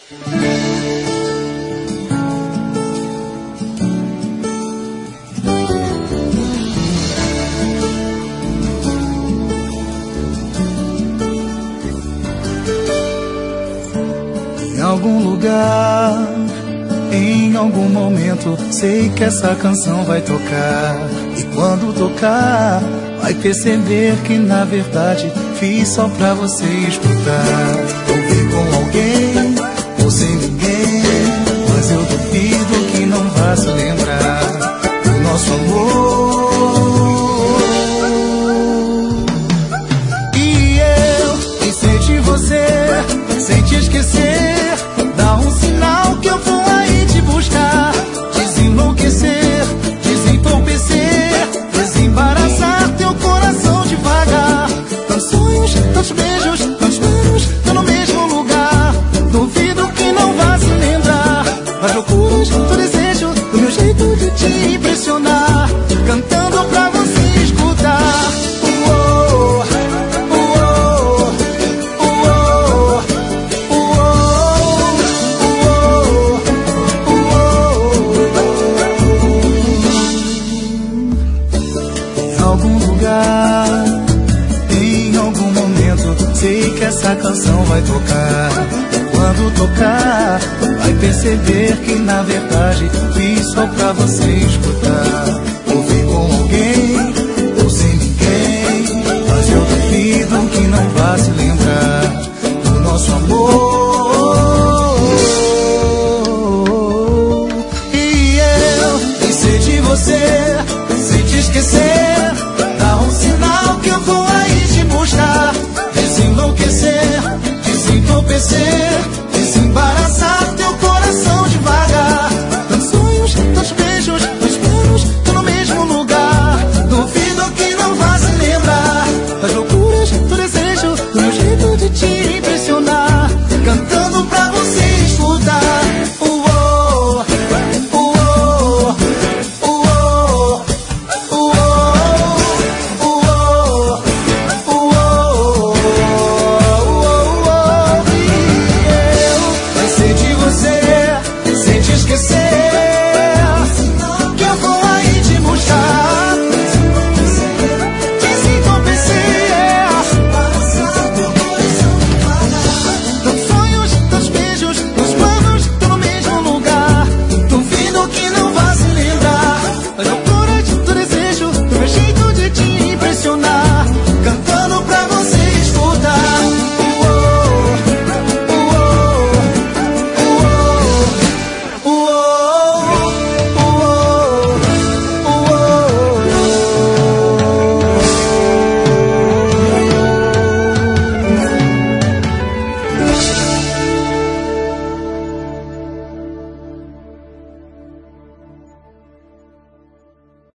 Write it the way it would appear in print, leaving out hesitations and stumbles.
Em algum lugar, em algum momento, sei que essa canção vai tocar. E quando tocar, vai perceber que na verdade fiz só pra você escutar. Ouvi com alguém ou sem ninguém, mas eu duvido que não vá se lembrar do nosso amor. E eu pensei de você, sem te esquecer. Dá um sinal que eu vou aí te buscar. Desenlouquecer, desentorpecer, desembaraçar teu coração devagar. Tantos sonhos, tantos beijos, tantos planos, tô no mesmo lugar. Duvido que não vá se lembrar das loucuras do desejo, do meu jeito de te impressionar, cantando pra você escutar. Em algum momento, sei que essa canção vai tocar. Quando tocar, vai perceber que na verdade fiz só pra você escutar. Ouvi com alguém ou sem ninguém, mas eu duvido que não vá se lembrar do nosso amor. E eu pensei de você, sem te esquecer. Dá um sinal que eu vou aí te buscar. Desenlouquecer, desentorpecer, desembarcar